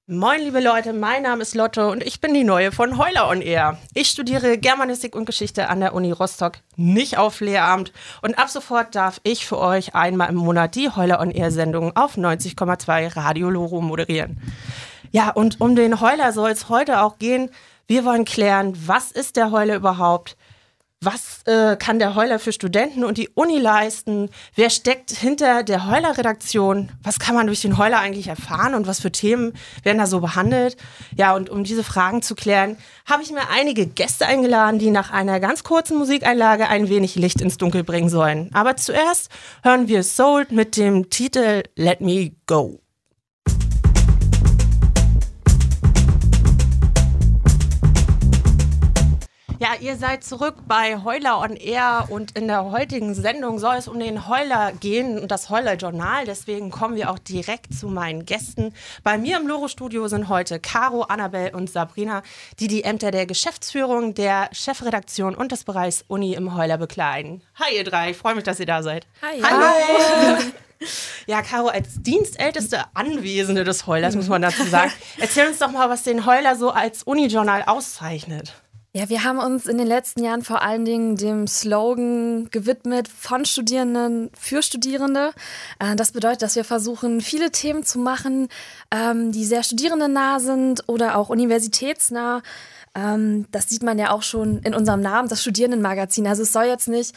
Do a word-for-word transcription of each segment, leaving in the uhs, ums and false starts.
Moin, liebe Leute, mein Name ist Lotte und ich bin die Neue von Heuler on Air. Ich studiere Germanistik und Geschichte an der Uni Rostock, nicht auf Lehramt. Und ab sofort darf ich für euch einmal im Monat die Heuler on Air-Sendung auf neunzig Komma zwei Radio Loro moderieren. Ja, und um den Heuler soll es heute auch gehen. Wir wollen klären, was ist der Heuler überhaupt? Was äh, kann der Heuler für Studenten und die Uni leisten? Wer steckt hinter der Heuler-Redaktion? Was kann man durch den Heuler eigentlich erfahren und was für Themen werden da so behandelt? Ja, und um diese Fragen zu klären, habe ich mir einige Gäste eingeladen, die nach einer ganz kurzen Musikeinlage ein wenig Licht ins Dunkel bringen sollen. Aber zuerst hören wir Soul mit dem Titel Let Me Go. Ja, ihr seid zurück bei Heuler on Air und in der heutigen Sendung soll es um den Heuler gehen und das Heuler-Journal. Deswegen kommen wir auch direkt zu meinen Gästen. Bei mir im Loro-Studio sind heute Caro, Annabel und Sabrina, die die Ämter der Geschäftsführung, der Chefredaktion und des Bereichs Uni im Heuler bekleiden. Hi ihr drei, ich freue mich, dass ihr da seid. Hi. Hallo. Hi. Ja, Caro, als dienstälteste Anwesende des Heulers, muss man dazu sagen, erzähl uns doch mal, was den Heuler so als Uni-Journal auszeichnet. Ja, wir haben uns in den letzten Jahren vor allen Dingen dem Slogan gewidmet, von Studierenden für Studierende. Das bedeutet, dass wir versuchen, viele Themen zu machen, die sehr studierendennah sind oder auch universitätsnah. Das sieht man ja auch schon in unserem Namen, das Studierendenmagazin. Also es soll jetzt nicht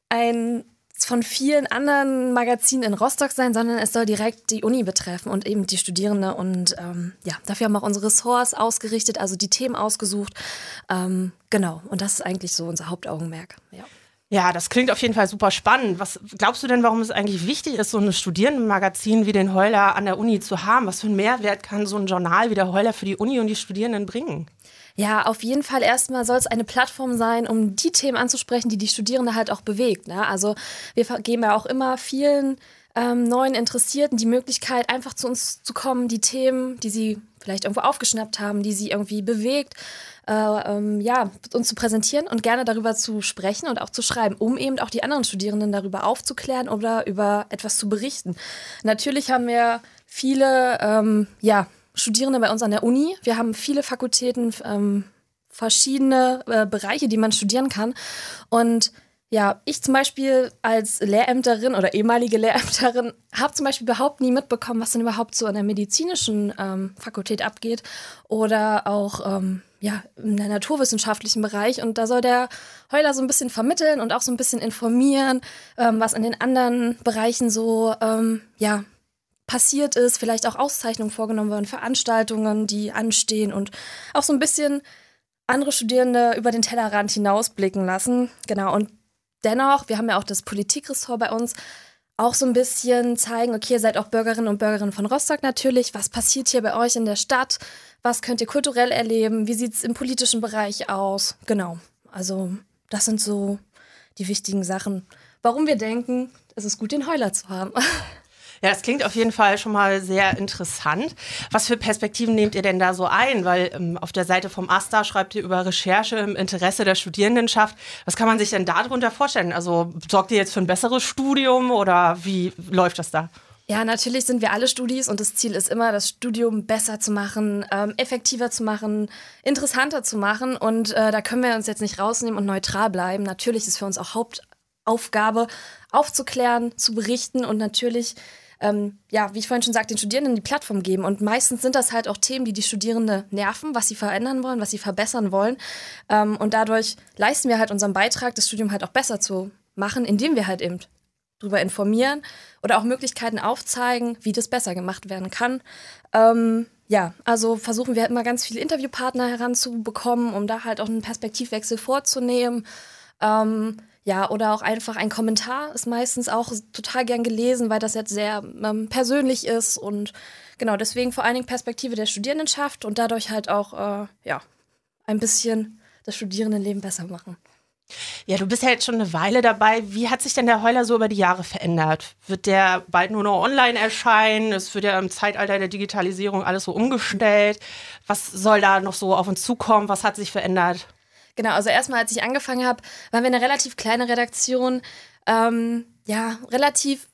ein von vielen anderen Magazinen in Rostock sein, sondern es soll direkt die Uni betreffen und eben die Studierende. Und ähm, ja, dafür haben wir auch unsere Ressorts ausgerichtet, also die Themen ausgesucht. Ähm, genau, und das ist eigentlich so unser Hauptaugenmerk. Ja. Ja, das klingt auf jeden Fall super spannend. Was glaubst du denn, warum es eigentlich wichtig ist, so ein Studierendenmagazin wie den Heuler an der Uni zu haben? Was für einen Mehrwert kann so ein Journal wie der Heuler für die Uni und die Studierenden bringen? Ja, auf jeden Fall erstmal soll es eine Plattform sein, um die Themen anzusprechen, die die Studierende halt auch bewegt. Ne? Also wir geben ja auch immer vielen ähm, neuen Interessierten die Möglichkeit, einfach zu uns zu kommen, die Themen, die sie vielleicht irgendwo aufgeschnappt haben, die sie irgendwie bewegt, äh, ähm, ja, uns zu präsentieren und gerne darüber zu sprechen und auch zu schreiben, um eben auch die anderen Studierenden darüber aufzuklären oder über etwas zu berichten. Natürlich haben wir viele, ähm, ja, Studierende bei uns an der Uni. Wir haben viele Fakultäten, ähm, verschiedene äh, Bereiche, die man studieren kann. Und ja, ich zum Beispiel als Lehrämterin oder ehemalige Lehrämterin habe zum Beispiel überhaupt nie mitbekommen, was denn überhaupt so an der medizinischen ähm, Fakultät abgeht oder auch ähm, ja, in der naturwissenschaftlichen Bereich. Und da soll der Heuler so ein bisschen vermitteln und auch so ein bisschen informieren, ähm, was in den anderen Bereichen so, ähm, ja, passiert ist, vielleicht auch Auszeichnungen vorgenommen werden, Veranstaltungen, die anstehen und auch so ein bisschen andere Studierende über den Tellerrand hinausblicken lassen. Genau, und dennoch, wir haben ja auch das Politikressort bei uns, auch so ein bisschen zeigen, okay, ihr seid auch Bürgerinnen und Bürgerinnen von Rostock natürlich, was passiert hier bei euch in der Stadt, was könnt ihr kulturell erleben, wie sieht es im politischen Bereich aus, genau. Also das sind so die wichtigen Sachen, warum wir denken, es ist gut, den Heuler zu haben. Ja, das klingt auf jeden Fall schon mal sehr interessant. Was für Perspektiven nehmt ihr denn da so ein? Weil ähm, auf der Seite vom AStA schreibt ihr über Recherche im Interesse der Studierendenschaft. Was kann man sich denn darunter vorstellen? Also sorgt ihr jetzt für ein besseres Studium oder wie läuft das da? Ja, natürlich sind wir alle Studis und das Ziel ist immer, das Studium besser zu machen, ähm, effektiver zu machen, interessanter zu machen. Und äh, da können wir uns jetzt nicht rausnehmen und neutral bleiben. Natürlich ist für uns auch Hauptaufgabe, aufzuklären, zu berichten und natürlich Ähm, ja, wie ich vorhin schon sagte, den Studierenden die Plattform geben. Und meistens sind das halt auch Themen, die die Studierende nerven, was sie verändern wollen, was sie verbessern wollen. Ähm, und dadurch leisten wir halt unseren Beitrag, das Studium halt auch besser zu machen, indem wir halt eben darüber informieren oder auch Möglichkeiten aufzeigen, wie das besser gemacht werden kann. Ähm, ja, also versuchen wir halt immer ganz viele Interviewpartner heranzubekommen, um da halt auch einen Perspektivwechsel vorzunehmen. Ähm, Ja, oder auch einfach ein Kommentar ist meistens auch total gern gelesen, weil das jetzt sehr ähm, persönlich ist und genau, deswegen vor allen Dingen Perspektive der Studierendenschaft und dadurch halt auch, äh, ja, ein bisschen das Studierendenleben besser machen. Ja, du bist ja jetzt schon eine Weile dabei. Wie hat sich denn der Heuler so über die Jahre verändert? Wird der bald nur noch online erscheinen? Es wird ja im Zeitalter der Digitalisierung alles so umgestellt. Was soll da noch so auf uns zukommen? Was hat sich verändert? Genau, also erstmal, als ich angefangen habe, waren wir eine relativ kleine Redaktion, ähm, ja, relativ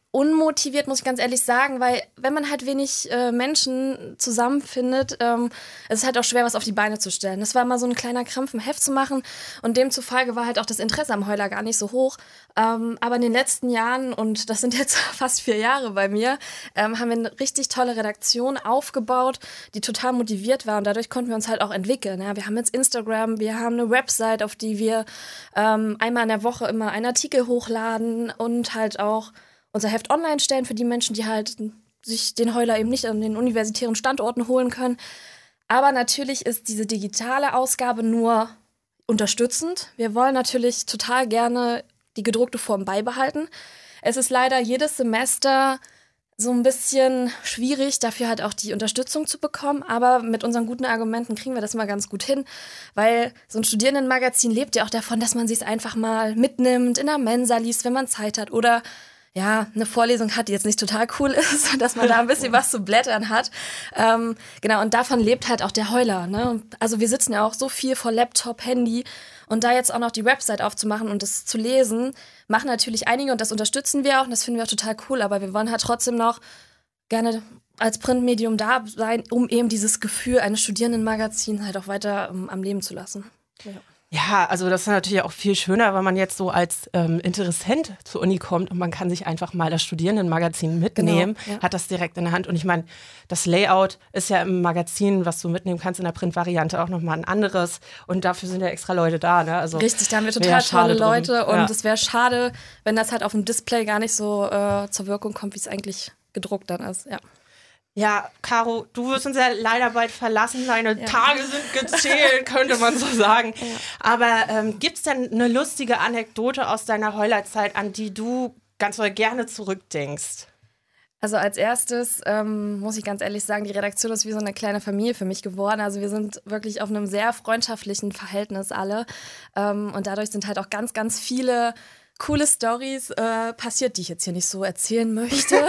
unmotiviert, muss ich ganz ehrlich sagen, weil wenn man halt wenig äh, Menschen zusammenfindet, ähm, es ist halt auch schwer, was auf die Beine zu stellen. Das war mal so ein kleiner Krampf, ein Heft zu machen und demzufolge war halt auch das Interesse am Heuler gar nicht so hoch. Ähm, aber in den letzten Jahren, und das sind jetzt fast vier Jahre bei mir, ähm, haben wir eine richtig tolle Redaktion aufgebaut, die total motiviert war und dadurch konnten wir uns halt auch entwickeln. Ja, wir haben jetzt Instagram, wir haben eine Website, auf die wir ähm, einmal in der Woche immer einen Artikel hochladen und halt auch unser Heft online stellen für die Menschen, die halt sich den Heuler eben nicht an den universitären Standorten holen können. Aber natürlich ist diese digitale Ausgabe nur unterstützend. Wir wollen natürlich total gerne die gedruckte Form beibehalten. Es ist leider jedes Semester so ein bisschen schwierig, dafür halt auch die Unterstützung zu bekommen. Aber mit unseren guten Argumenten kriegen wir das mal ganz gut hin, weil so ein Studierendenmagazin lebt ja auch davon, dass man sich es einfach mal mitnimmt, in der Mensa liest, wenn man Zeit hat oder ja, eine Vorlesung hat, die jetzt nicht total cool ist, dass man da ein bisschen was zu blättern hat. Ähm, genau, und davon lebt halt auch der Heuler. Ne? Also wir sitzen ja auch so viel vor Laptop, Handy und da jetzt auch noch die Website aufzumachen und das zu lesen, machen natürlich einige und das unterstützen wir auch und das finden wir auch total cool, aber wir wollen halt trotzdem noch gerne als Printmedium da sein, um eben dieses Gefühl eines Studierendenmagazins halt auch weiter um, am Leben zu lassen. Ja. Ja, also das ist natürlich auch viel schöner, wenn man jetzt so als ähm, Interessent zur Uni kommt und man kann sich einfach mal das Studierendenmagazin mitnehmen, genau, ja. hat das direkt in der Hand. Und ich meine, das Layout ist ja im Magazin, was du mitnehmen kannst in der Print-Variante, auch nochmal ein anderes. Und dafür sind ja extra Leute da. Ne? Also, richtig, da haben wir total tolle Leute. Drin. Und ja. es wäre schade, wenn das halt auf dem Display gar nicht so äh, zur Wirkung kommt, wie es eigentlich gedruckt dann ist. Ja. Ja, Caro, du wirst uns ja leider bald verlassen. Deine ja. Tage sind gezählt, könnte man so sagen. Ja. Aber ähm, gibt es denn eine lustige Anekdote aus deiner Heulerzeit, an die du ganz doll gerne zurückdenkst? Also als erstes ähm, muss ich ganz ehrlich sagen, die Redaktion ist wie so eine kleine Familie für mich geworden. Also wir sind wirklich auf einem sehr freundschaftlichen Verhältnis alle. Ähm, und dadurch sind halt auch ganz, ganz viele coole Storys äh, passiert, die ich jetzt hier nicht so erzählen möchte.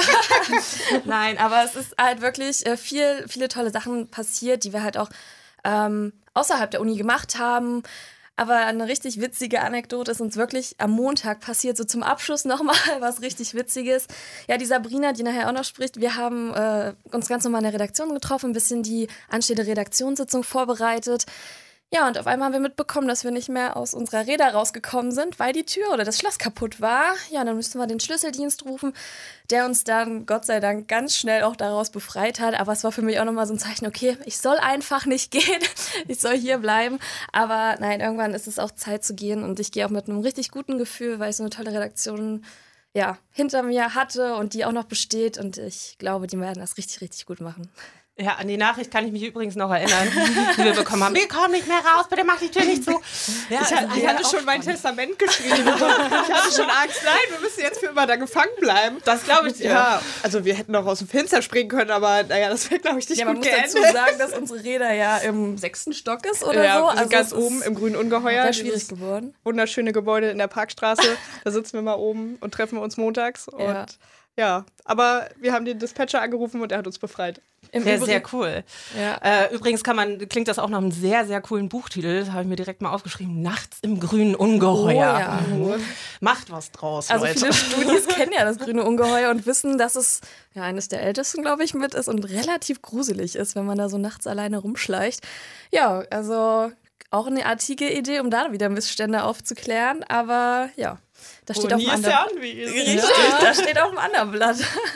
Nein, aber es ist halt wirklich äh, viel, viele tolle Sachen passiert, die wir halt auch ähm, außerhalb der Uni gemacht haben. Aber eine richtig witzige Anekdote ist uns wirklich am Montag passiert, so zum Abschluss nochmal was richtig Witziges. Ja, die Sabrina, die nachher auch noch spricht, wir haben äh, uns ganz normal in der Redaktion getroffen, ein bisschen die anstehende Redaktionssitzung vorbereitet. Ja, und auf einmal haben wir mitbekommen, dass wir nicht mehr aus unserer Räder rausgekommen sind, weil die Tür oder das Schloss kaputt war. Ja, dann mussten wir den Schlüsseldienst rufen, der uns dann Gott sei Dank ganz schnell auch daraus befreit hat. Aber es war für mich auch nochmal so ein Zeichen, okay, ich soll einfach nicht gehen, ich soll hier bleiben. Aber nein, irgendwann ist es auch Zeit zu gehen und ich gehe auch mit einem richtig guten Gefühl, weil ich so eine tolle Redaktion ja, hinter mir hatte und die auch noch besteht. Und ich glaube, die werden das richtig, richtig gut machen. Ja, an die Nachricht kann ich mich übrigens noch erinnern, die wir bekommen haben. Wir kommen nicht mehr raus, bitte mach die Tür nicht zu. Ja, ich, also ich hatte schon mein Testament geschrieben. Ich hatte schon Angst, nein, wir müssen jetzt für immer da gefangen bleiben. Das glaube ich dir. Ja, also wir hätten auch aus dem Fenster springen können, aber naja, das wäre, glaube ich, nicht ja, gut man geendet. muss dazu sagen, dass unsere Räder ja im sechsten Stock ist oder ja, so. Also also ganz oben im grünen Ungeheuer. Sehr schwierig geworden. Wunderschöne Gebäude in der Parkstraße. Da sitzen wir mal oben und treffen uns montags. Und ja. ja, aber wir haben den Dispatcher angerufen und er hat uns befreit. Im sehr, sehr cool. Ja. Äh, übrigens kann man, klingt das auch nach einem sehr, sehr coolen Buchtitel. Das habe ich mir direkt mal aufgeschrieben. Nachts im grünen Ungeheuer. Oh, ja. mhm. Macht was draus, also Leute. Viele Studis kennen ja das grüne Ungeheuer und wissen, dass es ja eines der ältesten, glaube ich, mit ist und relativ gruselig ist, wenn man da so nachts alleine rumschleicht. Ja, also auch eine artige Idee, um da wieder Missstände aufzuklären. Aber ja, das steht auf dem anderen. Richtig, ja. Das steht auf dem anderen Blatt.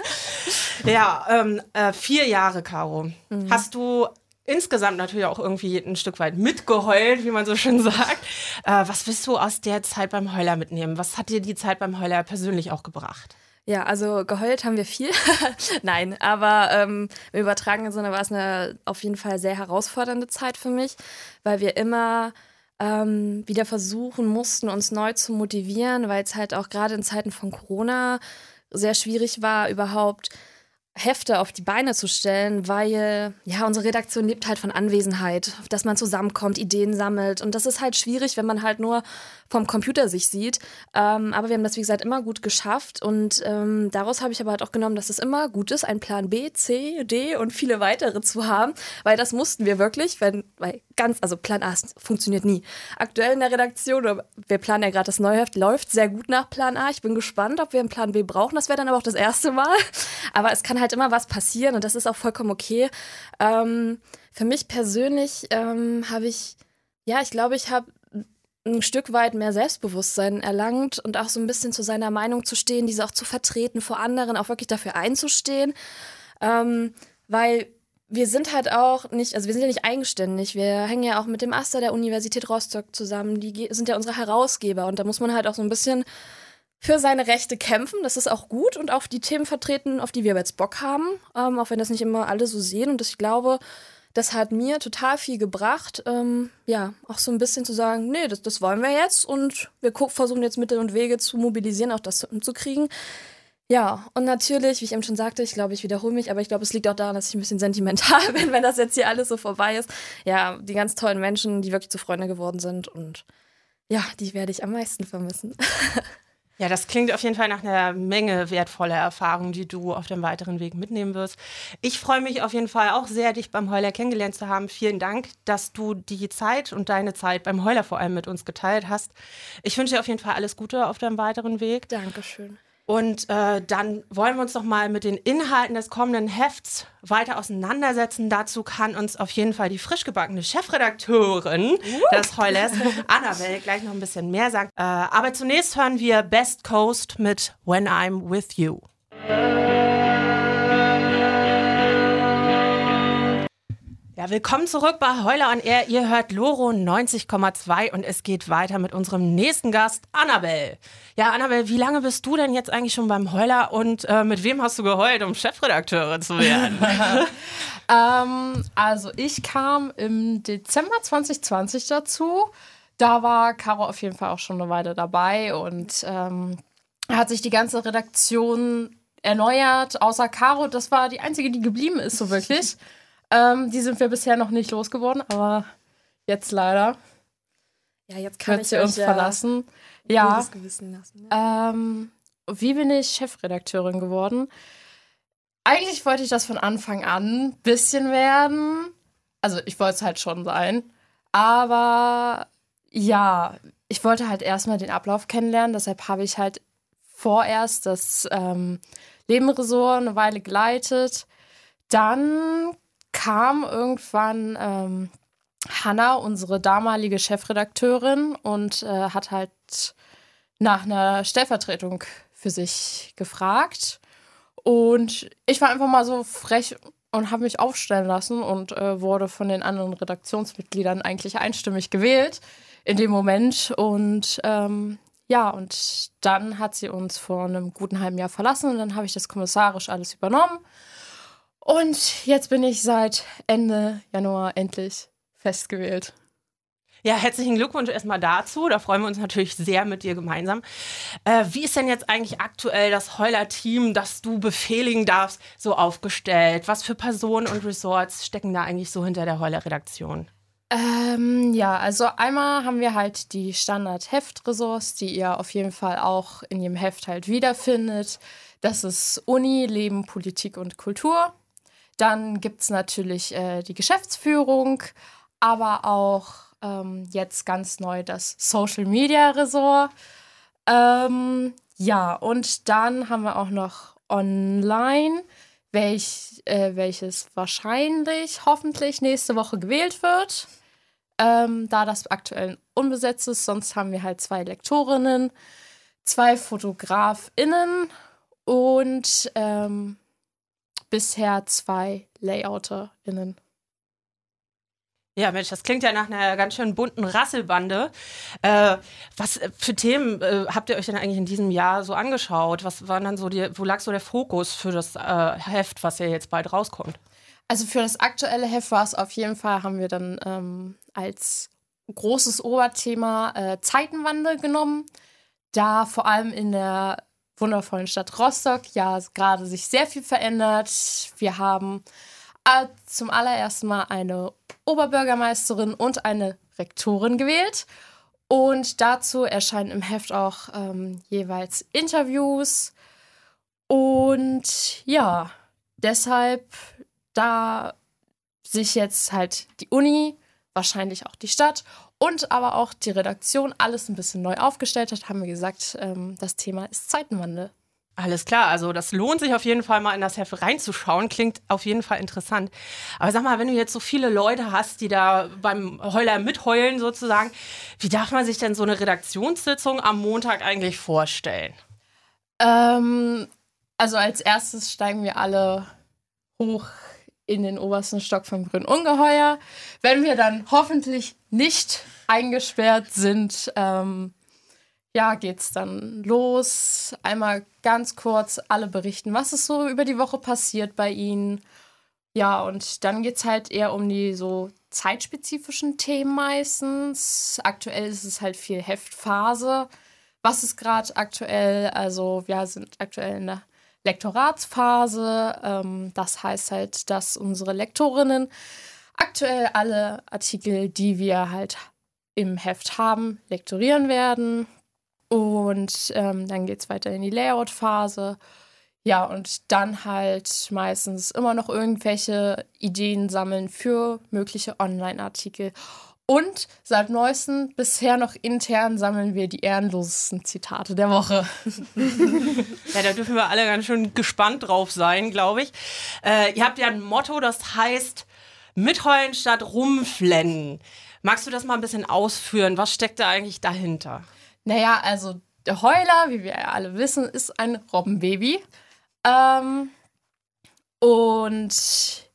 Ja, ähm, äh, vier Jahre, Caro. Mhm. Hast du insgesamt natürlich auch irgendwie ein Stück weit mitgeheult, wie man so schön sagt. Äh, was willst du aus der Zeit beim Heuler mitnehmen? Was hat dir die Zeit beim Heuler persönlich auch gebracht? Ja, also geheult haben wir viel. Nein, aber ähm, im übertragenen Sinne war es eine auf jeden Fall sehr herausfordernde Zeit für mich, weil wir immer ähm, wieder versuchen mussten, uns neu zu motivieren, weil es halt auch gerade in Zeiten von Corona sehr schwierig war, überhaupt Hefte auf die Beine zu stellen, weil ja unsere Redaktion lebt halt von Anwesenheit, dass man zusammenkommt, Ideen sammelt und das ist halt schwierig, wenn man halt nur vom Computer sich sieht, ähm, aber wir haben das wie gesagt immer gut geschafft und ähm, daraus habe ich aber halt auch genommen, dass es immer gut ist, einen Plan B, C, D und viele weitere zu haben, weil das mussten wir wirklich, wenn, weil ganz, also Plan A funktioniert nie. Aktuell in der Redaktion, oder wir planen ja gerade das Neuheft, läuft sehr gut nach Plan A. Ich bin gespannt, ob wir einen Plan B brauchen. Das wäre dann aber auch das erste Mal. Aber es kann halt immer was passieren und das ist auch vollkommen okay. Ähm, für mich persönlich ähm, habe ich, ja, ich glaube, ich habe ein Stück weit mehr Selbstbewusstsein erlangt und auch so ein bisschen zu seiner Meinung zu stehen, diese auch zu vertreten vor anderen, auch wirklich dafür einzustehen. Ähm, weil wir sind halt auch nicht, also wir sind ja nicht eigenständig. Wir hängen ja auch mit dem AStA der Universität Rostock zusammen. Die sind ja unsere Herausgeber und da muss man halt auch so ein bisschen für seine Rechte kämpfen. Das ist auch gut und auch die Themen vertreten, auf die wir jetzt Bock haben, ähm, auch wenn das nicht immer alle so sehen. Und ich glaube, das hat mir total viel gebracht, ähm, ja, auch so ein bisschen zu sagen, nee, das, das wollen wir jetzt und wir versuchen jetzt Mittel und Wege zu mobilisieren, auch das hinzukriegen. Ja, und natürlich, wie ich eben schon sagte, ich glaube, ich wiederhole mich, aber ich glaube, es liegt auch daran, dass ich ein bisschen sentimental bin, wenn das jetzt hier alles so vorbei ist. Ja, die ganz tollen Menschen, die wirklich zu Freunde geworden sind und ja, die werde ich am meisten vermissen. Ja, das klingt auf jeden Fall nach einer Menge wertvoller Erfahrungen, die du auf dem weiteren Weg mitnehmen wirst. Ich freue mich auf jeden Fall auch sehr, dich beim Heuler kennengelernt zu haben. Vielen Dank, dass du die Zeit und deine Zeit beim Heuler vor allem mit uns geteilt hast. Ich wünsche dir auf jeden Fall alles Gute auf deinem weiteren Weg. Dankeschön. Und äh, dann wollen wir uns noch mal mit den Inhalten des kommenden Hefts weiter auseinandersetzen. Dazu kann uns auf jeden Fall die frisch gebackene Chefredakteurin uh. des Heulers, Annabelle, gleich noch ein bisschen mehr sagen. Äh, aber zunächst hören wir Best Coast mit When I'm With You. Ja, willkommen zurück bei Heuler on Air. Ihr hört Loro neunzig Komma zwei und es geht weiter mit unserem nächsten Gast, Annabelle. Ja, Annabelle, wie lange bist du denn jetzt eigentlich schon beim Heuler und äh, mit wem hast du geheult, um Chefredakteurin zu werden? ähm, also ich kam im Dezember zwanzig zwanzig dazu. Da war Caro auf jeden Fall auch schon eine Weile dabei und ähm, hat sich die ganze Redaktion erneuert, außer Caro. Das war die einzige, die geblieben ist, so wirklich. Ähm, die sind wir bisher noch nicht losgeworden, aber jetzt leider. Ja, jetzt kann wird ich sie uns ja verlassen. Ja. Das Gewissen lassen. Ja. Ähm, wie bin ich Chefredakteurin geworden? Eigentlich wollte ich das von Anfang an ein bisschen werden. Also ich wollte es halt schon sein. Aber ja, ich wollte halt erstmal den Ablauf kennenlernen. Deshalb habe ich halt vorerst das ähm, Lebenressort eine Weile geleitet. Dann kam irgendwann ähm, Hanna, unsere damalige Chefredakteurin, und äh, hat halt nach einer Stellvertretung für sich gefragt. Und ich war einfach mal so frech und habe mich aufstellen lassen und äh, wurde von den anderen Redaktionsmitgliedern eigentlich einstimmig gewählt in dem Moment. Und ähm, ja, und dann hat sie uns vor einem guten halben Jahr verlassen und dann habe ich das kommissarisch alles übernommen. Und jetzt bin ich seit Ende Januar endlich festgewählt. Ja, herzlichen Glückwunsch erstmal dazu. Da freuen wir uns natürlich sehr mit dir gemeinsam. Äh, wie ist denn jetzt eigentlich aktuell das Heuler-Team, das du befehligen darfst, so aufgestellt? Was für Personen und Resorts stecken da eigentlich so hinter der Heuler-Redaktion? Ähm, ja, also einmal haben wir halt die Standard-Heft-Ressorts, die ihr auf jeden Fall auch in jedem Heft halt wiederfindet. Das ist Uni, Leben, Politik und Kultur. Dann gibt es natürlich äh, die Geschäftsführung, aber auch ähm, jetzt ganz neu das Social-Media-Ressort. Ähm, ja, und dann haben wir auch noch Online, welch, äh, welches wahrscheinlich, hoffentlich nächste Woche gewählt wird. Ähm, da das aktuell unbesetzt ist, sonst haben wir halt zwei Lektorinnen, zwei FotografInnen und ähm, bisher zwei LayouterInnen. Ja, Mensch, das klingt ja nach einer ganz schön bunten Rasselbande. Äh, was für Themen äh, habt ihr euch denn eigentlich in diesem Jahr so angeschaut? Was waren dann so die, wo lag so der Fokus für das äh, Heft, was ja jetzt bald rauskommt? Also für das aktuelle Heft war es auf jeden Fall, haben wir dann ähm, als großes Oberthema äh, Zeitenwandel genommen. Da vor allem in der wundervollen Stadt Rostock ja gerade sich sehr viel verändert. Wir haben äh, zum allerersten Mal eine Oberbürgermeisterin und eine Rektorin gewählt. Und dazu erscheinen im Heft auch ähm, jeweils Interviews. Und ja, deshalb, da sich jetzt halt die Uni, wahrscheinlich auch die Stadt und aber auch die Redaktion alles ein bisschen neu aufgestellt hat, haben wir gesagt, ähm, das Thema ist Zeitenwandel. Alles klar, also das lohnt sich auf jeden Fall mal in das Heft reinzuschauen, klingt auf jeden Fall interessant. Aber sag mal, wenn du jetzt so viele Leute hast, die da beim Heuler mitheulen sozusagen, wie darf man sich denn so eine Redaktionssitzung am Montag eigentlich vorstellen? Ähm, also als erstes steigen wir alle hoch in den obersten Stock vom Grünen Ungeheuer. Wenn wir dann hoffentlich nicht eingesperrt sind, ähm, ja, geht's dann los. Einmal ganz kurz alle berichten, was ist so über die Woche passiert bei ihnen. Ja, und dann geht's halt eher um die so zeitspezifischen Themen meistens. Aktuell ist es halt viel Heftphase. Was ist gerade aktuell? Also wir sind aktuell in der Lektoratsphase. Ähm, das heißt halt, dass unsere Lektorinnen aktuell alle Artikel, die wir halt im Heft haben, lektorieren werden. Und ähm, dann geht es weiter in die Layout-Phase. Ja, und dann halt meistens immer noch irgendwelche Ideen sammeln für mögliche Online-Artikel. Und seit neuestem bisher noch intern sammeln wir die ehrenlosesten Zitate der Woche. Ja, da dürfen wir alle ganz schön gespannt drauf sein, glaube ich. Äh, ihr habt ja ein Motto, das heißt mitheulen statt rumflennen. Magst du das mal ein bisschen ausführen? Was steckt da eigentlich dahinter? Naja, also der Heuler, wie wir ja alle wissen, ist ein Robbenbaby. Ähm, und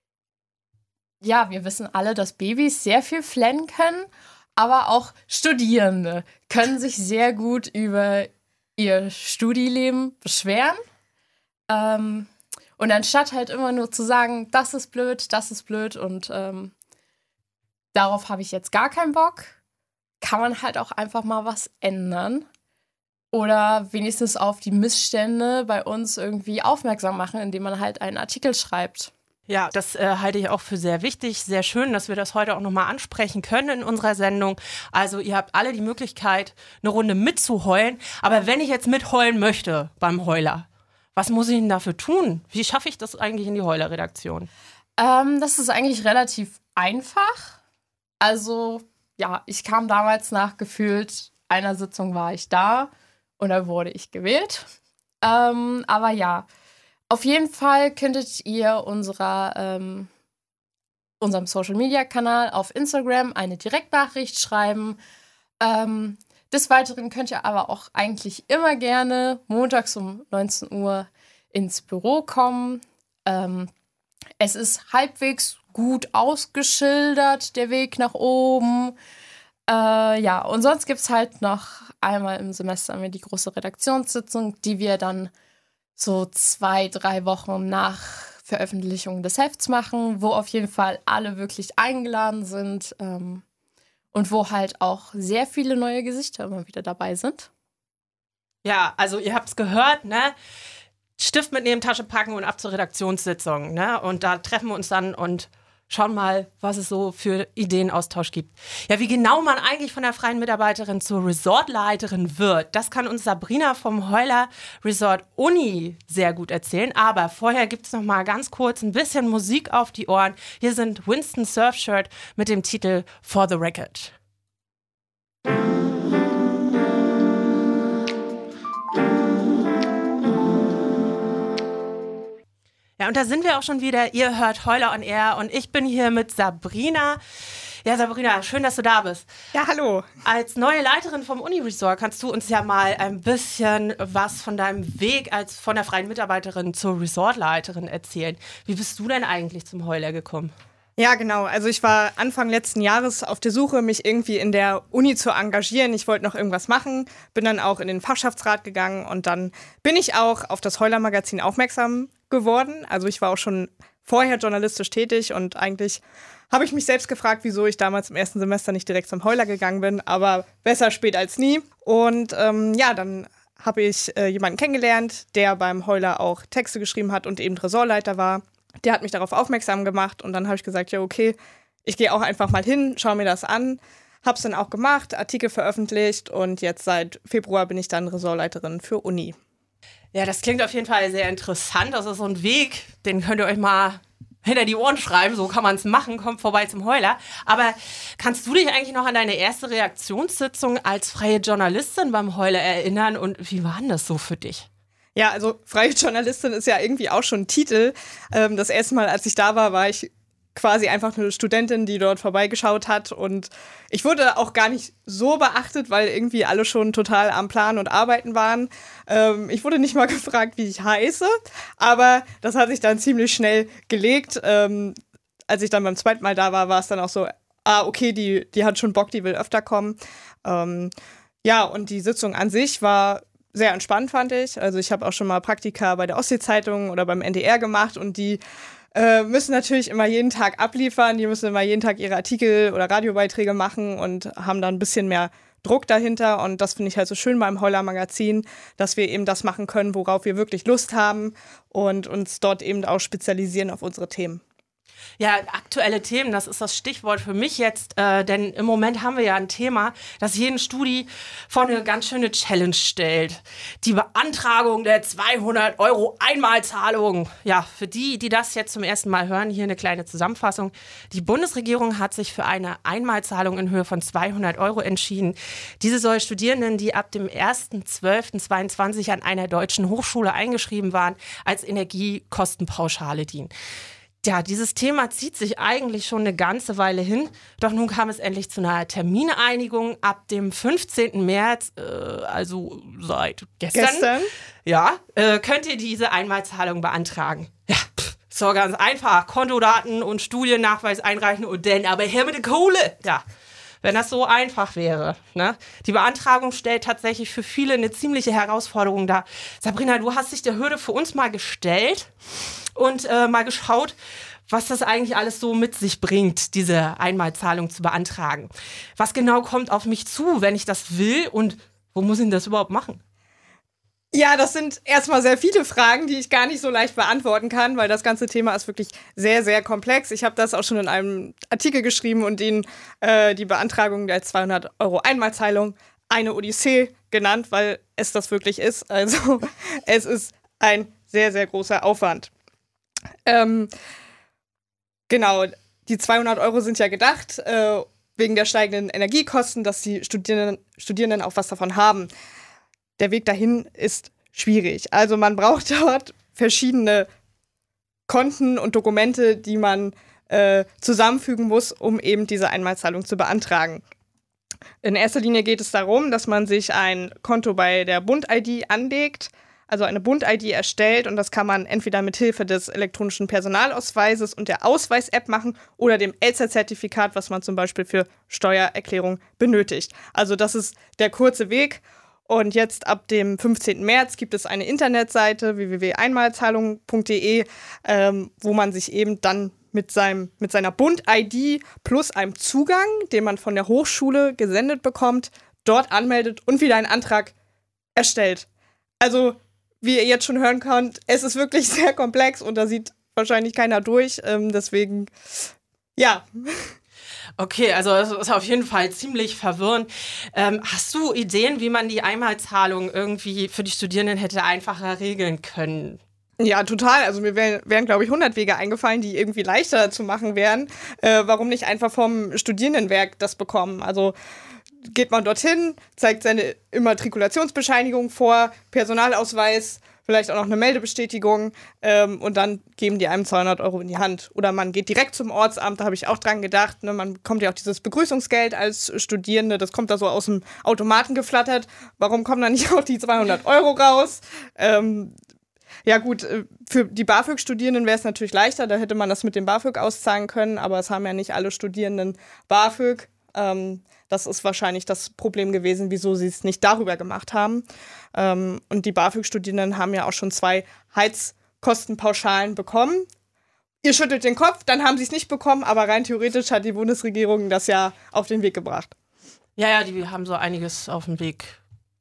ja, wir wissen alle, dass Babys sehr viel flennen können, aber auch Studierende können sich sehr gut über ihr Studieleben beschweren. Ähm, und anstatt halt immer nur zu sagen, das ist blöd, das ist blöd und ähm, darauf habe ich jetzt gar keinen Bock, kann man halt auch einfach mal was ändern oder wenigstens auf die Missstände bei uns irgendwie aufmerksam machen, indem man halt einen Artikel schreibt. Ja, das äh, halte ich auch für sehr wichtig, sehr schön, dass wir das heute auch nochmal ansprechen können in unserer Sendung. Also ihr habt alle die Möglichkeit, eine Runde mitzuheulen, aber wenn ich jetzt mitheulen möchte beim Heuler, was muss ich denn dafür tun? Wie schaffe ich das eigentlich in die Heuler-Redaktion? Ähm, das ist eigentlich relativ einfach. Also ja, ich kam damals nach gefühlt einer Sitzung war ich da und da wurde ich gewählt. Ähm, aber ja, auf jeden Fall könntet ihr unserer, ähm, unserem Social-Media-Kanal auf Instagram eine Direktnachricht schreiben. Ähm, des Weiteren könnt ihr aber auch eigentlich immer gerne montags um neunzehn Uhr ins Büro kommen. Ähm, es ist halbwegs gut ausgeschildert, der Weg nach oben. Äh, ja, und sonst gibt es halt noch einmal im Semester haben wir die große Redaktionssitzung, die wir dann so zwei, drei Wochen nach Veröffentlichung des Hefts machen, wo auf jeden Fall alle wirklich eingeladen sind ähm, und wo halt auch sehr viele neue Gesichter immer wieder dabei sind. Ja, also ihr habt es gehört, ne? Stift mitnehmen, Tasche packen und ab zur Redaktionssitzung, ne? Und da treffen wir uns dann und schauen mal, was es so für Ideenaustausch gibt. Ja, wie genau man eigentlich von der freien Mitarbeiterin zur Resortleiterin wird, das kann uns Sabrina vom Heuler Resort Uni sehr gut erzählen. Aber vorher gibt es noch mal ganz kurz ein bisschen Musik auf die Ohren. Hier sind Winston Surfshirt mit dem Titel For the Record. Ja, und da sind wir auch schon wieder. Ihr hört Heuler on Air und ich bin hier mit Sabrina. Ja, Sabrina, schön, dass du da bist. Ja, hallo. Als neue Leiterin vom Uni-Resort kannst du uns ja mal ein bisschen was von deinem Weg als von der freien Mitarbeiterin zur Resortleiterin erzählen. Wie bist du denn eigentlich zum Heuler gekommen? Ja, genau. Also ich war Anfang letzten Jahres auf der Suche, mich irgendwie in der Uni zu engagieren. Ich wollte noch irgendwas machen, bin dann auch in den Fachschaftsrat gegangen und dann bin ich auch auf das Heuler-Magazin aufmerksam geworden. Also ich war auch schon vorher journalistisch tätig und eigentlich habe ich mich selbst gefragt, wieso ich damals im ersten Semester nicht direkt zum Heuler gegangen bin, aber besser spät als nie. Und ähm, ja, dann habe ich äh, jemanden kennengelernt, der beim Heuler auch Texte geschrieben hat und eben Ressortleiter war. Der hat mich darauf aufmerksam gemacht und dann habe ich gesagt, ja okay, ich gehe auch einfach mal hin, schaue mir das an. Hab's dann auch gemacht, Artikel veröffentlicht und jetzt seit Februar bin ich dann Ressortleiterin für Uni. Ja, das klingt auf jeden Fall sehr interessant. Das ist so ein Weg, den könnt ihr euch mal hinter die Ohren schreiben. So kann man es machen, kommt vorbei zum Heuler. Aber kannst du dich eigentlich noch an deine erste Reaktionssitzung als freie Journalistin beim Heuler erinnern und wie war denn das so für dich? Ja, also freie Journalistin ist ja irgendwie auch schon ein Titel. Ähm, das erste Mal, als ich da war, war ich quasi einfach eine Studentin, die dort vorbeigeschaut hat und ich wurde auch gar nicht so beachtet, weil irgendwie alle schon total am Plan und Arbeiten waren. Ähm, ich wurde nicht mal gefragt, wie ich heiße, aber das hat sich dann ziemlich schnell gelegt. Ähm, als ich dann beim zweiten Mal da war, war es dann auch so, ah, okay, die, die hat schon Bock, die will öfter kommen. Ähm, ja, und die Sitzung an sich war sehr entspannt, fand ich. Also ich habe auch schon mal Praktika bei der Ostsee-Zeitung oder beim N D R gemacht und die Äh, müssen natürlich immer jeden Tag abliefern, die müssen immer jeden Tag ihre Artikel oder Radiobeiträge machen und haben dann ein bisschen mehr Druck dahinter und das finde ich halt so schön beim Heuler Magazin, dass wir eben das machen können, worauf wir wirklich Lust haben und uns dort eben auch spezialisieren auf unsere Themen. Ja, aktuelle Themen, das ist das Stichwort für mich jetzt, äh, denn im Moment haben wir ja ein Thema, das jeden Studi vor eine ganz schöne Challenge stellt. Die Beantragung der zweihundert Euro Einmalzahlung. Ja, für die, die das jetzt zum ersten Mal hören, hier eine kleine Zusammenfassung. Die Bundesregierung hat sich für eine Einmalzahlung in Höhe von zweihundert Euro entschieden. Diese soll Studierenden, die ab dem ersten zwölften zweiundzwanzig an einer deutschen Hochschule eingeschrieben waren, als Energiekostenpauschale dienen. Ja, dieses Thema zieht sich eigentlich schon eine ganze Weile hin. Doch nun kam es endlich zu einer Termineinigung ab dem fünfzehnten März, äh, also seit gestern. Gestern? Ja, äh, könnt ihr diese Einmalzahlung beantragen. Ja, pff, ist doch ganz einfach. Kontodaten und Studiennachweis einreichen und dann aber her mit der Kohle. Ja, wenn das so einfach wäre. Ne? Die Beantragung stellt tatsächlich für viele eine ziemliche Herausforderung dar. Sabrina, du hast dich der Hürde für uns mal gestellt und äh, mal geschaut, was das eigentlich alles so mit sich bringt, diese Einmalzahlung zu beantragen. Was genau kommt auf mich zu, wenn ich das will und wo muss ich denn das überhaupt machen? Ja, das sind erstmal sehr viele Fragen, die ich gar nicht so leicht beantworten kann, weil das ganze Thema ist wirklich sehr, sehr komplex. Ich habe das auch schon in einem Artikel geschrieben und den, äh, die Beantragung der zweihundert Euro Einmalzahlung eine Odyssee genannt, weil es das wirklich ist. Also es ist ein sehr, sehr großer Aufwand. Ähm, genau, die zweihundert Euro sind ja gedacht, äh, wegen der steigenden Energiekosten, dass die Studierenden, Studierenden auch was davon haben. Der Weg dahin ist schwierig. Also man braucht dort verschiedene Konten und Dokumente, die man äh, zusammenfügen muss, um eben diese Einmalzahlung zu beantragen. In erster Linie geht es darum, dass man sich ein Konto bei der Bund-I D anlegt, also eine Bund-I D erstellt und das kann man entweder mit Hilfe des elektronischen Personalausweises und der Ausweis-App machen oder dem Elster-Zertifikat, was man zum Beispiel für Steuererklärung benötigt. Also das ist der kurze Weg. Und jetzt ab dem fünfzehnten März gibt es eine Internetseite w w w punkt einmalzahlung punkt d e, ähm, wo man sich eben dann mit, seinem, mit seiner Bund-I D plus einem Zugang, den man von der Hochschule gesendet bekommt, dort anmeldet und wieder einen Antrag erstellt. Also, wie ihr jetzt schon hören könnt, es ist wirklich sehr komplex und da sieht wahrscheinlich keiner durch. Ähm, deswegen, ja. Okay, also es ist auf jeden Fall ziemlich verwirrend. Ähm, hast du Ideen, wie man die Einmalzahlung irgendwie für die Studierenden hätte einfacher regeln können? Ja, total. Also mir wären, wären glaube ich, hundert Wege eingefallen, die irgendwie leichter zu machen wären. Äh, warum nicht einfach vom Studierendenwerk das bekommen? Also geht man dorthin, zeigt seine Immatrikulationsbescheinigung vor, Personalausweis, vielleicht auch noch eine Meldebestätigung ähm, und dann geben die einem zweihundert Euro in die Hand. Oder man geht direkt zum Ortsamt, da habe ich auch dran gedacht. Ne? Man bekommt ja auch dieses Begrüßungsgeld als Studierende, das kommt da so aus dem Automaten geflattert. Warum kommen da nicht auch die zweihundert Euro raus? Ähm, ja gut, für die BAföG-Studierenden wäre es natürlich leichter, da hätte man das mit dem BAföG auszahlen können, aber es haben ja nicht alle Studierenden BAföG. Ähm, das ist wahrscheinlich das Problem gewesen, wieso sie es nicht darüber gemacht haben. Ähm, und die BAföG-Studierenden haben ja auch schon zwei Heizkostenpauschalen bekommen. Ihr schüttelt den Kopf, dann haben sie es nicht bekommen, aber rein theoretisch hat die Bundesregierung das ja auf den Weg gebracht. Ja, ja, die haben so einiges auf den Weg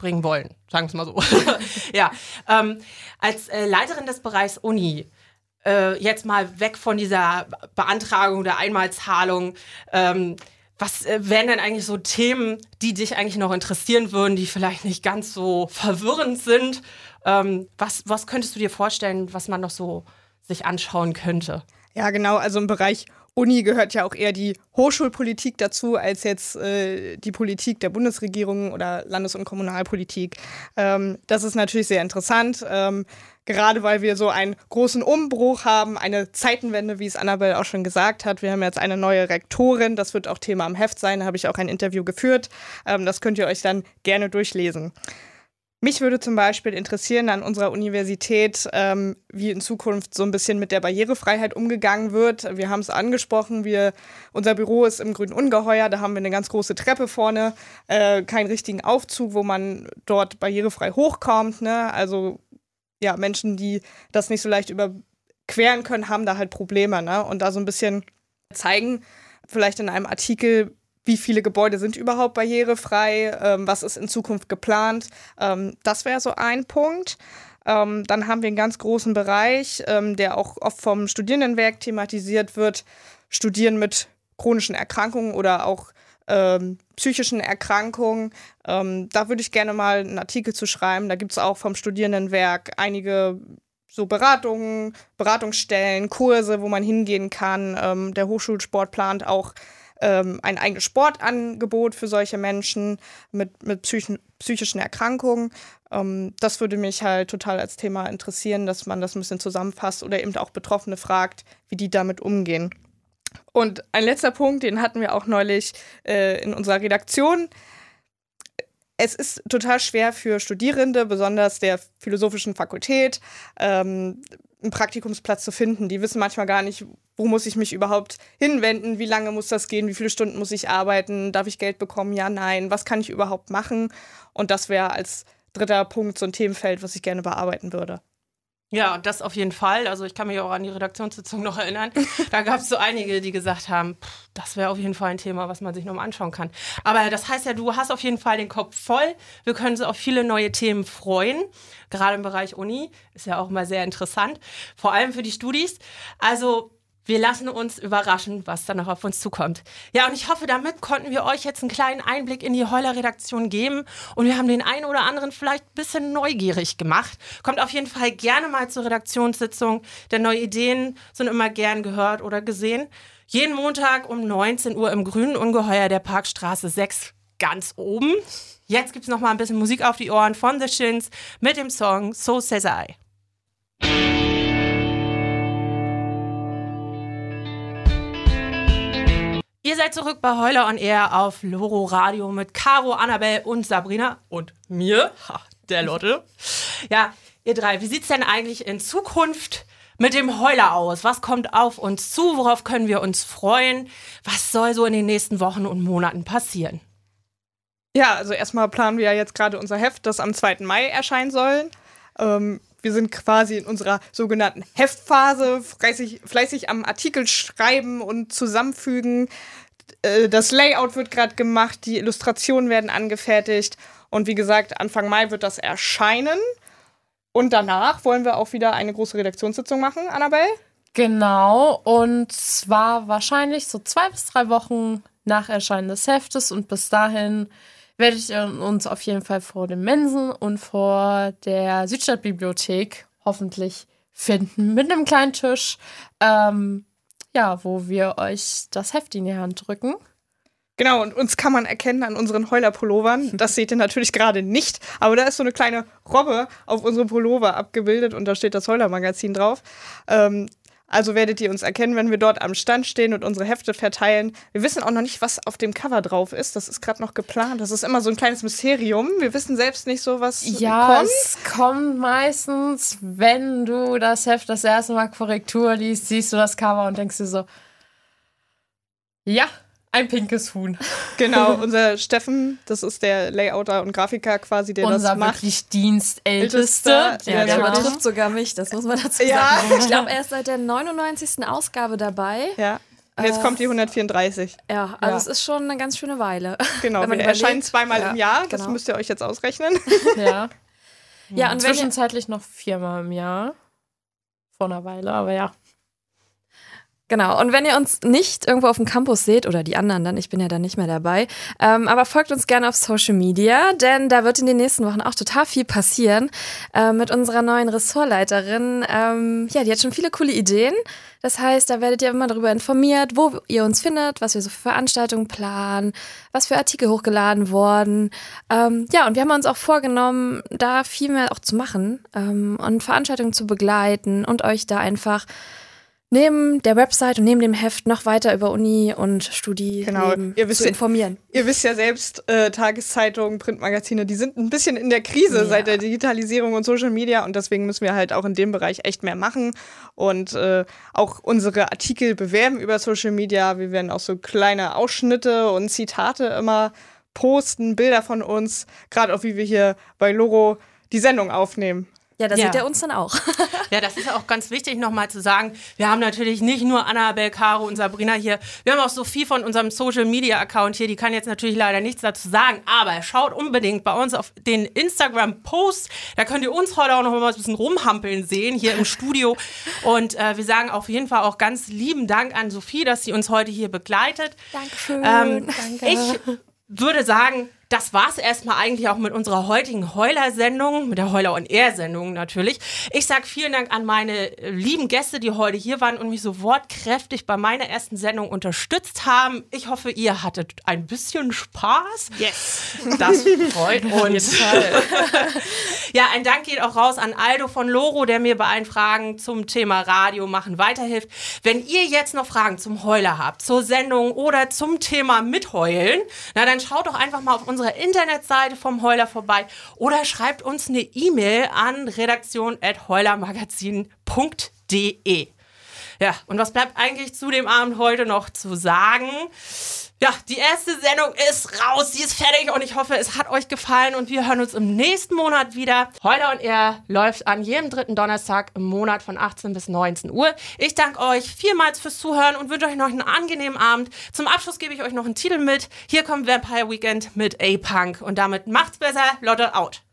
bringen wollen, sagen wir es mal so. ja, ähm, als äh, Leiterin des Bereichs Uni, äh, jetzt mal weg von dieser Beantragung der Einmalzahlung, ähm, was äh, wären denn eigentlich so Themen, die dich eigentlich noch interessieren würden, die vielleicht nicht ganz so verwirrend sind? Ähm, was, was könntest du dir vorstellen, was man noch so sich anschauen könnte? Ja, genau, also im Bereich Uni gehört ja auch eher die Hochschulpolitik dazu, als jetzt äh, die Politik der Bundesregierung oder Landes- und Kommunalpolitik. Ähm, das ist natürlich sehr interessant, ähm, gerade weil wir so einen großen Umbruch haben, eine Zeitenwende, wie es Annabelle auch schon gesagt hat. Wir haben jetzt eine neue Rektorin, das wird auch Thema am Heft sein, da habe ich auch ein Interview geführt. Ähm, das könnt ihr euch dann gerne durchlesen. Mich würde zum Beispiel interessieren an unserer Universität, ähm, wie in Zukunft so ein bisschen mit der Barrierefreiheit umgegangen wird. Wir haben es angesprochen, wir, unser Büro ist im Grünen Ungeheuer, da haben wir eine ganz große Treppe vorne, äh, keinen richtigen Aufzug, wo man dort barrierefrei hochkommt. Ne? Also ja, Menschen, die das nicht so leicht überqueren können, haben da halt Probleme. Ne? Und da so ein bisschen zeigen, vielleicht in einem Artikel, wie viele Gebäude sind überhaupt barrierefrei, ähm, was ist in Zukunft geplant. Ähm, das wäre so ein Punkt. Ähm, dann haben wir einen ganz großen Bereich, ähm, der auch oft vom Studierendenwerk thematisiert wird. Studieren mit chronischen Erkrankungen oder auch ähm, psychischen Erkrankungen. Ähm, da würde ich gerne mal einen Artikel zu schreiben. Da gibt es auch vom Studierendenwerk einige so Beratungen, Beratungsstellen, Kurse, wo man hingehen kann. Ähm, der Hochschulsport plant auch ein eigenes Sportangebot für solche Menschen mit, mit psychischen, psychischen Erkrankungen. Ähm, das würde mich halt total als Thema interessieren, dass man das ein bisschen zusammenfasst oder eben auch Betroffene fragt, wie die damit umgehen. Und ein letzter Punkt, den hatten wir auch neulich äh, in unserer Redaktion. Es ist total schwer für Studierende, besonders der philosophischen Fakultät, ähm, einen Praktikumsplatz zu finden. Die wissen manchmal gar nicht, wo muss ich mich überhaupt hinwenden, wie lange muss das gehen, wie viele Stunden muss ich arbeiten, darf ich Geld bekommen, ja, nein, was kann ich überhaupt machen? Und das wäre als dritter Punkt so ein Themenfeld, was ich gerne bearbeiten würde. Ja, das auf jeden Fall. Also ich kann mich auch an die Redaktionssitzung noch erinnern. Da gab es so einige, die gesagt haben, pff, das wäre auf jeden Fall ein Thema, was man sich noch mal anschauen kann. Aber das heißt ja, du hast auf jeden Fall den Kopf voll. Wir können uns auf viele neue Themen freuen. Gerade im Bereich Uni. Ist ja auch mal sehr interessant. Vor allem für die Studis. Also wir lassen uns überraschen, was da noch auf uns zukommt. Ja, und ich hoffe, damit konnten wir euch jetzt einen kleinen Einblick in die Heuler-Redaktion geben und wir haben den einen oder anderen vielleicht ein bisschen neugierig gemacht. Kommt auf jeden Fall gerne mal zur Redaktionssitzung, denn neue Ideen sind immer gern gehört oder gesehen. Jeden Montag um neunzehn Uhr im Grünen Ungeheuer der Parkstraße sechs ganz oben. Jetzt gibt's noch mal ein bisschen Musik auf die Ohren von The Shins mit dem Song So Says I. Ihr seid zurück bei Heuler on Air auf Loro Radio mit Caro, Annabelle und Sabrina und mir, ha, der Lotte. Ja, ihr drei, wie sieht's denn eigentlich in Zukunft mit dem Heuler aus? Was kommt auf uns zu? Worauf können wir uns freuen? Was soll so in den nächsten Wochen und Monaten passieren? Ja, also erstmal planen wir ja jetzt gerade unser Heft, das am zweiten Mai erscheinen soll. Ähm, wir sind quasi in unserer sogenannten Heftphase, fleißig, fleißig am Artikel schreiben und zusammenfügen. Äh, das Layout wird gerade gemacht, die Illustrationen werden angefertigt. Und wie gesagt, Anfang Mai wird das erscheinen. Und danach wollen wir auch wieder eine große Redaktionssitzung machen, Annabelle? Genau, und zwar wahrscheinlich so zwei bis drei Wochen nach Erscheinen des Heftes. Und bis dahin werdet ihr uns auf jeden Fall vor den Mensen und vor der Südstadtbibliothek hoffentlich finden. Mit einem kleinen Tisch, ähm, ja, wo wir euch das Heft in die Hand drücken. Genau, und uns kann man erkennen an unseren Heuler-Pullovern. Das seht ihr natürlich gerade nicht, aber da ist so eine kleine Robbe auf unserem Pullover abgebildet und da steht das Heuler-Magazin drauf. Ähm, Also werdet ihr uns erkennen, wenn wir dort am Stand stehen und unsere Hefte verteilen. Wir wissen auch noch nicht, was auf dem Cover drauf ist. Das ist gerade noch geplant. Das ist immer so ein kleines Mysterium. Wir wissen selbst nicht so, was ja, kommt. Es kommt meistens, wenn du das Heft das erste Mal Korrektur liest, siehst du das Cover und denkst dir so, ja, ein pinkes Huhn. Genau, unser Steffen, das ist der Layouter und Grafiker quasi, der Unser das macht. Unser wirklich Dienstälteste. Ja, ja, der natürlich. übertrifft sogar mich, das muss man dazu Ja. sagen. Ich glaube, er ist seit der neunundneunzigsten Ausgabe dabei. Ja. Und jetzt kommt die hundertvierunddreißig. Ja, also Ja. es ist schon eine ganz schöne Weile. Genau, Wenn man wir erscheinen überlegt. zweimal Ja, im Jahr. Das genau. müsst ihr euch jetzt ausrechnen. Ja. Ja, und wenn ihr, Zwischenzeitlich noch viermal im Jahr. Vor einer Weile, aber ja. Genau, und wenn ihr uns nicht irgendwo auf dem Campus seht, oder die anderen dann, ich bin ja dann nicht mehr dabei, ähm, aber folgt uns gerne auf Social Media, denn da wird in den nächsten Wochen auch total viel passieren äh, mit unserer neuen Ressortleiterin. Ähm, ja, die hat schon viele coole Ideen. Das heißt, da werdet ihr immer darüber informiert, wo ihr uns findet, was wir so für Veranstaltungen planen, was für Artikel hochgeladen wurden. Ähm, ja, und wir haben uns auch vorgenommen, da viel mehr auch zu machen ähm, und Veranstaltungen zu begleiten und euch da einfach neben der Website und neben dem Heft noch weiter über Uni und Studi Genau. Ihr wisst zu ja- informieren. Ihr wisst ja selbst, äh, Tageszeitungen, Printmagazine, die sind ein bisschen in der Krise Ja. seit der Digitalisierung und Social Media und deswegen müssen wir halt auch in dem Bereich echt mehr machen und äh, auch unsere Artikel bewerben über Social Media. Wir werden auch so kleine Ausschnitte und Zitate immer posten, Bilder von uns, gerade auch wie wir hier bei Loro die Sendung aufnehmen. Ja, da Ja. seht ihr uns dann auch. Ja, das ist ja auch ganz wichtig nochmal zu sagen. Wir haben natürlich nicht nur Annabel, Caro und Sabrina hier. Wir haben auch Sophie von unserem Social-Media-Account hier. Die kann jetzt natürlich leider nichts dazu sagen. Aber schaut unbedingt bei uns auf den Instagram-Post. Da könnt ihr uns heute auch noch mal ein bisschen rumhampeln sehen hier im Studio. Und äh, wir sagen auf jeden Fall auch ganz lieben Dank an Sophie, dass sie uns heute hier begleitet. Dankeschön. Ähm, Danke. Ich würde sagen, das war's erstmal eigentlich auch mit unserer heutigen Heuler-Sendung, mit der Heuler- und Air-Sendung natürlich. Ich sag vielen Dank an meine äh, lieben Gäste, die heute hier waren und mich so wortkräftig bei meiner ersten Sendung unterstützt haben. Ich hoffe, ihr hattet ein bisschen Spaß. Yes. Das freut uns. Ja, ein Dank geht auch raus an Aldo von Loro, der mir bei allen Fragen zum Thema Radio machen weiterhilft. Wenn ihr jetzt noch Fragen zum Heuler habt, zur Sendung oder zum Thema Mitheulen, na dann schaut doch einfach mal auf unserer Internetseite vom Heuler vorbei oder schreibt uns eine E-Mail an redaktion at heulermagazin punkt de. Ja, und was bleibt eigentlich zu dem Abend heute noch zu sagen? Ja, die erste Sendung ist raus, sie ist fertig und ich hoffe, es hat euch gefallen und wir hören uns im nächsten Monat wieder. Heuler und Er läuft an jedem dritten Donnerstag im Monat von achtzehn bis neunzehn Uhr. Ich danke euch vielmals fürs Zuhören und wünsche euch noch einen angenehmen Abend. Zum Abschluss gebe ich euch noch einen Titel mit. Hier kommt Vampire Weekend mit A-Punk und damit macht's besser, Lotte out.